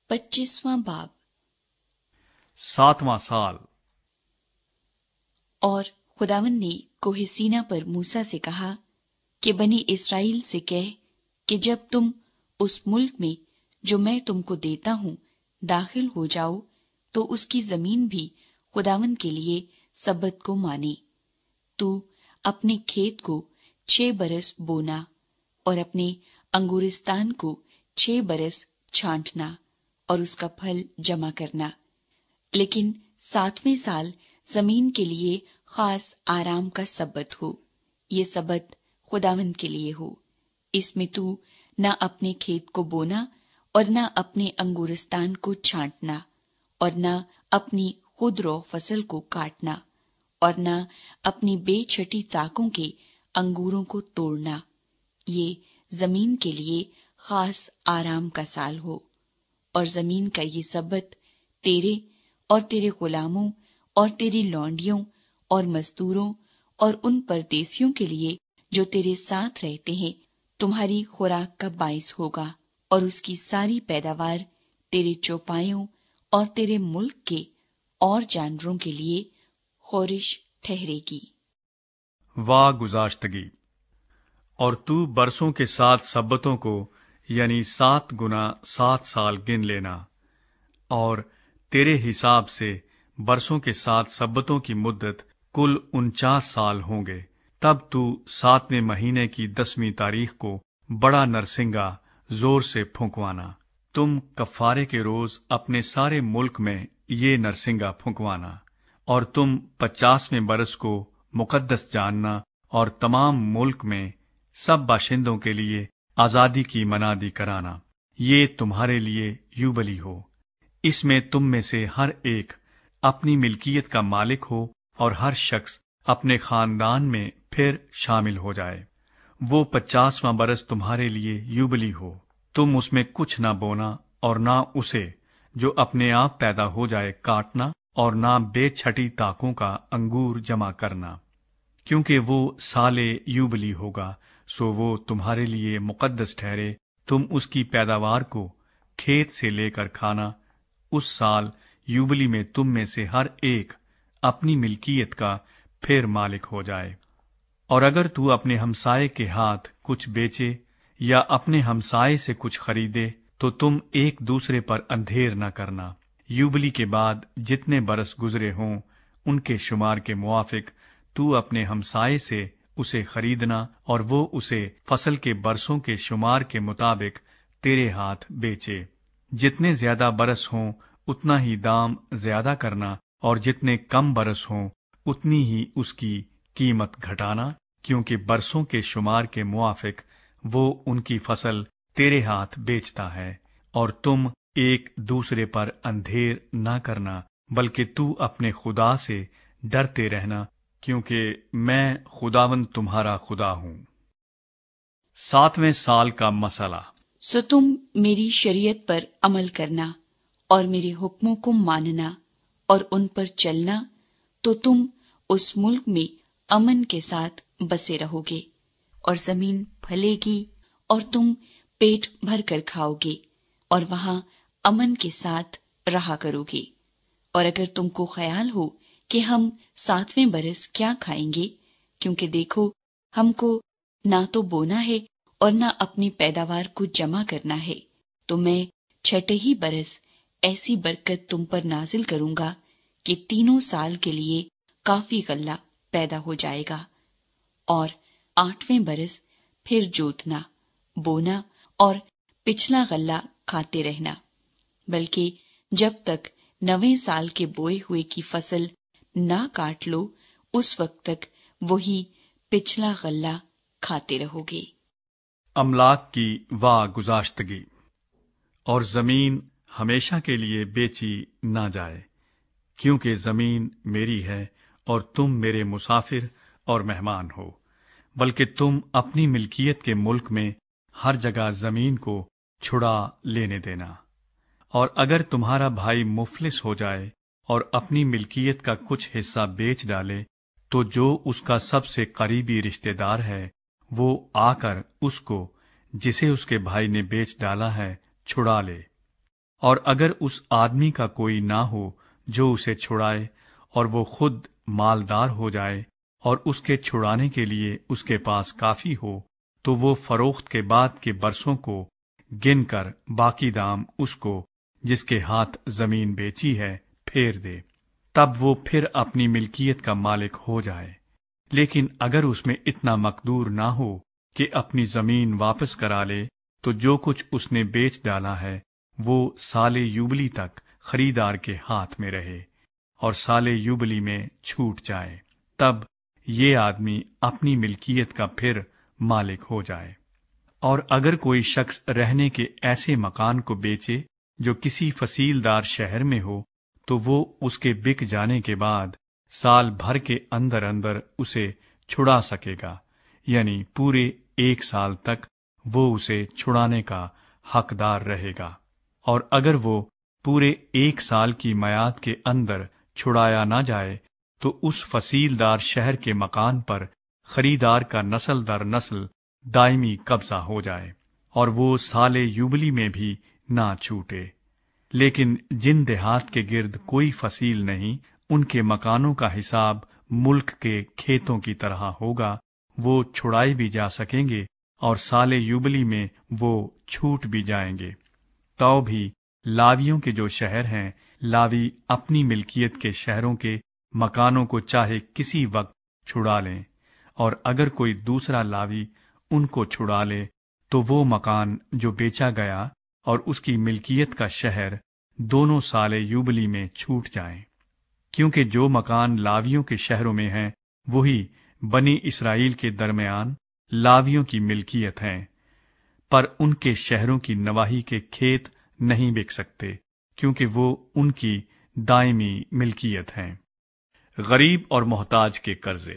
25वां बाब। 7वां साल। और खुदावन ने कोहे सीना पर मूसा से कहा कि बनी इस्राएल से कह कि जब तुम उस मुल्क में जो मैं तुमको देता हूँ दाखिल हो जाओ, तो उसकी जमीन भी खुदावन के लिए सब्बत को माने। तू अपने खेत को 6 बरस बोना और अपने अंगूरिस्तान को 6 बरस छांटना और उसका फल जमा करना। लेकिन 7वें साल जमीन के लिए खास आराम का सब्बत हो। ये सब्बत खुदावन के लिए हो। इसमें तू न अपने खेत को बोना और न अपने अंगूरिस्तान को छांटना और न अपनी खुदरो फसल को काटना और न अपनी बेछटी ताकों के अंगूरों को तोड़ना। ये जमीन के लिए खास आराम का साल हो। और जमीन का ये सब्बत तेरे और तेरे गुलामों और तेरी लौंडियों और मजदूरों और उन परदेसियों के लिए जो तेरे साथ रहते हैं तुम्हारी खुराक का बाइस होगा। और उसकी सारी पैदावार तेरे चौपायों और तेरे मुल्क के और जानवरों के लिए खौरिश ठहरेगी। वाह गुजाश्तगी। और तू बरसों के 7 सब्बतों को यानी 7 गुना 7 साल गिन लेना। और तेरे हिसाब से बरसों के 7 सब्बतों की मुद्दत कुल 49 साल होंगे। तब तू 7वें महीने की 10वीं तारीख को बड़ा नरसिंगा जोर से फूंकवाना। तुम कफारे के रोज अपने सारे मुल्क में ये नरसिंगा फूंकवाना। और तुम 50वें बरस को मुकद्दस जानना और तमाम मुल्क में सब बाशिंदों के लिए आजादी की मनादी कराना। ये तुम्हारे लिए यूबली हो। इसमें तुम में से हर एक अपनी मिल्कियत का मालिक हो और हर शख्स अपने खानदान में फिर शामिल हो जाए। वो 50वां बरस तुम्हारे लिए यूबली हो। तुम उसमें कुछ ना बोना और ना उसे जो अपने आप पैदा हो जाए काटना और ना बेछटी ताकों का अंगूर जमा करना, क्योंकि वो साले यूबली होगा, सो वो तुम्हारे लिए मुकद्दस ठहरे। तुम उसकी पैदावार को खेत से लेकर खाना। उस साल यूबली में तुम में से हर एक अपनी मिल्कियत का फिर मालिक हो जाए। और अगर तू अपने हमसाये के हाथ कुछ बेचे या अपने हमसाये से कुछ खरीदे, तो तुम एक दूसरे पर अंधेर न करना। यूबली के बाद जितने बरस गुजरे हों उनके शुमार के मुआफिक तू अपने हमसाये से उसे खरीदना और वो उसे फसल के बरसों के शुमार के मुताबिक तेरे हाथ बेचे। जितने ज्यादा बरस हों उतना ही दाम ज्यादा करना और जितने कम बरस हों उतनी ही उसकी कीमत घटाना, क्योंकि बरसों के शुमार के मुआफिक वो उनकी फसल तेरे हाथ बेचता है। और तुम एक दूसरे पर अंधेर न करना, बल्कि तू अपने खुदा से डरते रहना, क्योंकि मैं खुदावन तुम्हारा खुदा हूँ। 7वें साल का मसला। सो तुम मेरी शरीयत पर अमल करना और मेरे हुक्मों को मानना और उन पर चलना, तो तुम उस मुल्क में अमन के साथ बसे रहोगे और जमीन फलेगी और तुम पेट भर कर खाओगे और वहां अमन के साथ रहा करोगे। और अगर तुमको ख्याल हो कि हम 7वें बरस क्या खाएंगे, क्योंकि देखो हमको ना तो बोना है और ना अपनी पैदावार को जमा करना है, तो मैं 6ठे ही बरस ऐसी बरकत तुम पर नाजिल करूंगा कि 3 साल के लिए काफी गल्ला पैदा हो जाएगा। और 8वें बरस फिर जोतना, बोना और पिछला गल्ला खाते रहना, बल्कि जब तक 9वें साल के बोए हुए की फसल ना काट लो उस वक्त तक वही पिछला गल्ला खाते रहोगे। अमलाक की वाह गुजाश्तगी। और जमीन हमेशा के लिए बेची ना जाए, क्योंकि जमीन मेरी है और तुम मेरे मुसाफिर और मेहमान हो, बल्कि तुम अपनी मिल्कियत के मुल्क में हर जगह जमीन को छुड़ा लेने देना। और अगर तुम्हारा भाई मुफलिस हो जाए और अपनी मिल्कियत का कुछ हिस्सा बेच डाले, तो जो उसका सबसे करीबी रिश्तेदार है वो आकर उसको, जिसे उसके भाई ने बेच डाला है, छुड़ा ले। اور اگر اس آدمی کا کوئی نہ ہو جو اسے چھڑائے، اور وہ خود مالدار ہو جائے اور اس کے چھڑانے کے لیے اس کے پاس کافی ہو، تو وہ فروخت کے بعد کے برسوں کو گن کر باقی دام اس کو جس کے ہاتھ زمین بیچی ہے پھیر دے، تب وہ پھر اپنی ملکیت کا مالک ہو جائے۔ لیکن اگر اس میں اتنا مقدور نہ ہو کہ اپنی زمین واپس کرا لے، تو جو کچھ اس نے بیچ ڈالا ہے وہ سال یوبلی تک خریدار کے ہاتھ میں رہے، اور سال یوبلی میں چھوٹ جائے، تب یہ آدمی اپنی ملکیت کا پھر مالک ہو جائے۔ اور اگر کوئی شخص رہنے کے ایسے مکان کو بیچے جو کسی فصیلدار شہر میں ہو، تو وہ اس کے بک جانے کے بعد سال بھر کے اندر اندر اسے چھڑا سکے گا، یعنی پورے 1 سال تک وہ اسے چھڑانے کا حقدار رہے گا۔ اور اگر وہ پورے 1 سال کی میعاد کے اندر چھڑایا نہ جائے، تو اس فصیلدار شہر کے مکان پر خریدار کا نسل در نسل دائمی قبضہ ہو جائے، اور وہ سال یوبلی میں بھی نہ چھوٹے۔ لیکن جن دیہات کے گرد کوئی فصیل نہیں، ان کے مکانوں کا حساب ملک کے کھیتوں کی طرح ہوگا، وہ چھڑائے بھی جا سکیں گے اور سال یوبلی میں وہ چھوٹ بھی جائیں گے۔ تو بھی لاویوں کے جو شہر ہیں، لاوی اپنی ملکیت کے شہروں کے مکانوں کو چاہے کسی وقت چھڑا لیں، اور اگر کوئی دوسرا لاوی ان کو چھڑا لے تو وہ مکان جو بیچا گیا اور اس کی ملکیت کا شہر دونوں سال یوبلی میں چھوٹ جائیں، کیونکہ جو مکان لاویوں کے شہروں میں ہیں وہی بنی اسرائیل کے درمیان لاویوں کی ملکیت ہیں، پر ان کے شہروں کی نواحی کے کھیت نہیں بک سکتے، کیونکہ وہ ان کی دائمی ملکیت ہیں۔ غریب اور محتاج کے قرضے۔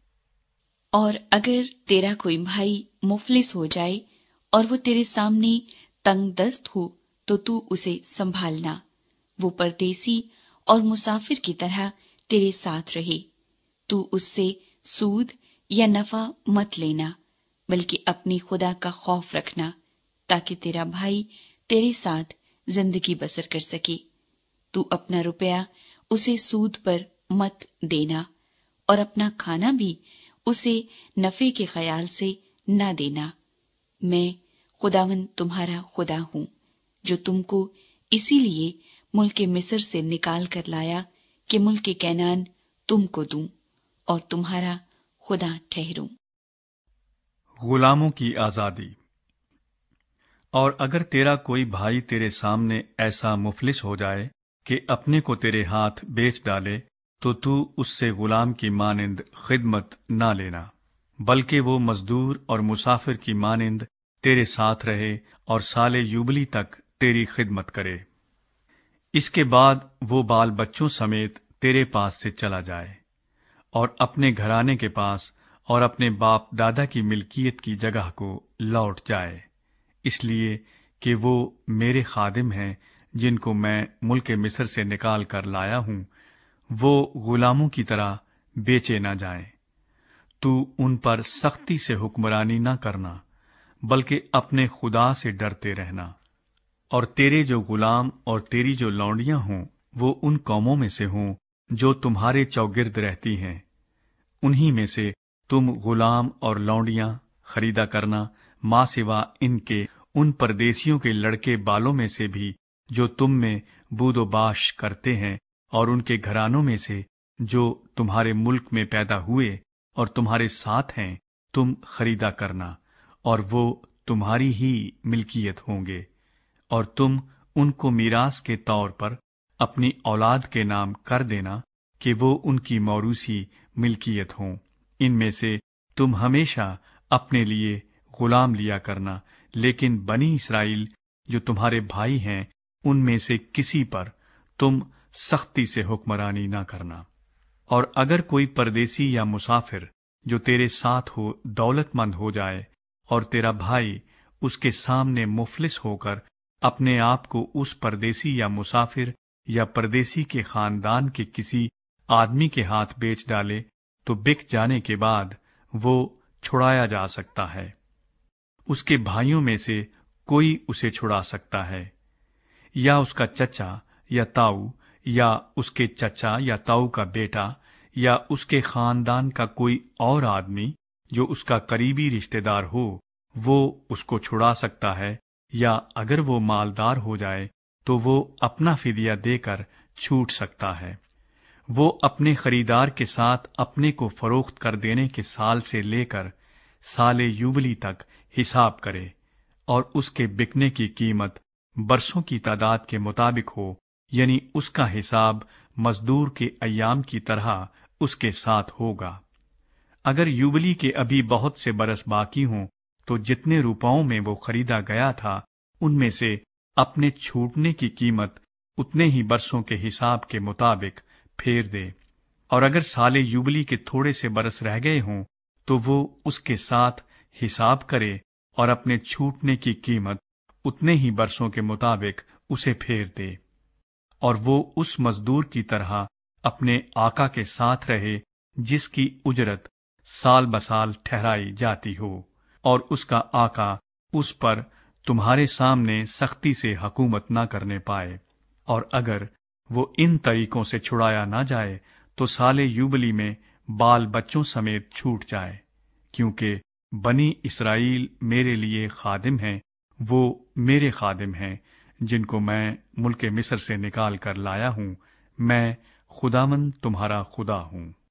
اور اگر تیرا کوئی بھائی مفلس ہو جائے اور وہ تیرے سامنے تنگ دست ہو تو تو اسے سنبھالنا، وہ پردیسی اور مسافر کی طرح تیرے ساتھ رہے، تو اس سے سود یا نفع مت لینا، بلکہ اپنی خدا کا خوف رکھنا، تاکہ تیرا بھائی تیرے ساتھ زندگی بسر کر سکے۔ تو اپنا روپیہ اسے سود پر مت دینا، اور اپنا کھانا بھی اسے نفع کے خیال سے نہ دینا۔ میں خداوند تمہارا خدا ہوں، جو تم کو اسی لیے ملک مصر سے نکال کر لایا کہ ملک کینان تم کو دوں اور تمہارا خدا ٹھہروں۔ غلاموں کی آزادی۔ اور اگر تیرا کوئی بھائی تیرے سامنے ایسا مفلس ہو جائے کہ اپنے کو تیرے ہاتھ بیچ ڈالے، تو اس سے غلام کی مانند خدمت نہ لینا، بلکہ وہ مزدور اور مسافر کی مانند تیرے ساتھ رہے اور سال یوبلی تک تیری خدمت کرے۔ اس کے بعد وہ بال بچوں سمیت تیرے پاس سے چلا جائے اور اپنے گھرانے کے پاس اور اپنے باپ دادا کی ملکیت کی جگہ کو لوٹ جائے، اس لیے کہ وہ میرے خادم ہیں جن کو میں ملک مصر سے نکال کر لایا ہوں، وہ غلاموں کی طرح بیچے نہ جائیں۔ تو ان پر سختی سے حکمرانی نہ کرنا، بلکہ اپنے خدا سے ڈرتے رہنا۔ اور تیرے جو غلام اور تیری جو لونڈیاں ہوں، وہ ان قوموں میں سے ہوں جو تمہارے چوگرد رہتی ہیں، انہی میں سے تم غلام اور لونڈیاں خریدا کرنا، ماں سوا ان کے ان پردیسیوں کے لڑکے بالوں میں سے بھی جو تم میں بود و باش کرتے ہیں، اور ان کے گھرانوں میں سے جو تمہارے ملک میں پیدا ہوئے اور تمہارے ساتھ ہیں تم خریدا کرنا، اور وہ تمہاری ہی ملکیت ہوں گے، اور تم ان کو میراث کے طور پر اپنی اولاد کے نام کر دینا کہ وہ ان کی موروثی ملکیت ہوں۔ ان میں سے تم ہمیشہ اپنے لیے غلام لیا کرنا، لیکن بنی اسرائیل جو تمہارے بھائی ہیں ان میں سے کسی پر تم سختی سے حکمرانی نہ کرنا۔ اور اگر کوئی پردیسی یا مسافر جو تیرے ساتھ ہو دولت مند ہو جائے اور تیرا بھائی اس کے سامنے مفلس ہو کر اپنے آپ کو اس پردیسی یا مسافر یا پردیسی کے خاندان کے کسی آدمی کے ہاتھ بیچ ڈالے، تو بک جانے کے بعد وہ چھڑایا جا سکتا ہے، اس کے بھائیوں میں سے کوئی اسے چھڑا سکتا ہے، یا اس کا چچا یا تاؤ یا اس کے چچا یا تاؤ کا بیٹا یا اس کے خاندان کا کوئی اور آدمی جو اس کا قریبی رشتہ دار ہو، وہ اس کو چھڑا سکتا ہے، یا اگر وہ مالدار ہو جائے تو وہ اپنا فدیہ دے کر چھوٹ سکتا ہے۔ وہ اپنے خریدار کے ساتھ اپنے کو فروخت کر دینے کے سال سے لے کر سال یوبلی تک حساب کرے، اور اس کے بکنے کی قیمت برسوں کی تعداد کے مطابق ہو، یعنی اس کا حساب مزدور کے ایام کی طرح اس کے ساتھ ہوگا۔ اگر یوبلی کے ابھی بہت سے برس باقی ہوں تو جتنے روپاؤں میں وہ خریدا گیا تھا ان میں سے اپنے چھوٹنے کی قیمت اتنے ہی برسوں کے حساب کے مطابق پھیر دے، اور اگر سال یوبلی کے تھوڑے سے برس رہ گئے ہوں تو وہ اس کے ساتھ حساب کرے اور اپنے چھوٹنے کی قیمت اتنے ہی برسوں کے مطابق اسے پھیر دے، اور وہ اس مزدور کی طرح اپنے آقا کے ساتھ رہے جس کی اجرت سال بسال ٹھہرائی جاتی ہو، اور اس کا آقا اس پر تمہارے سامنے سختی سے حکومت نہ کرنے پائے۔ اور اگر وہ ان طریقوں سے چھڑایا نہ جائے تو سال یوبلی میں بال بچوں سمیت چھوٹ جائے، کیونکہ بنی اسرائیل میرے لیے خادم ہیں، وہ میرے خادم ہیں جن کو میں ملک مصر سے نکال کر لایا ہوں، میں خداوند تمہارا خدا ہوں۔